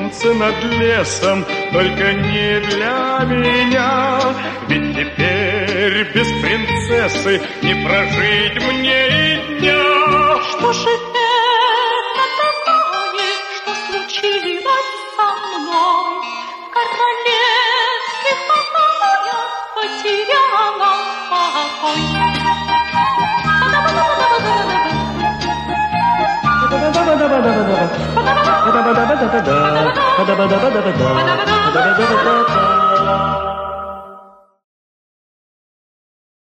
солнце над лесом, только не для меня. Ведь теперь без принцессы не прожить мне и дня. Что же это такое, что случилось со мной? В королевских покоях потеряла покой. Ba-da-ba-da-ba-da-ba-da.